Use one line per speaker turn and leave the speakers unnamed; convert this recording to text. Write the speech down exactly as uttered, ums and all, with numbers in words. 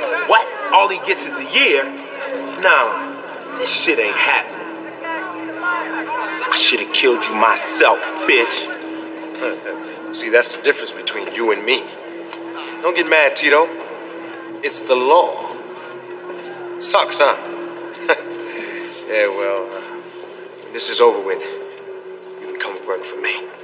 What? All he gets is a year? Nah, this shit ain't happening. I should have killed you myself, bitch.
See, that's the difference between you and me. Don't get mad, Tito. It's the law. Sucks, huh? Yeah, well, uh, when this is over with, you can come work for me.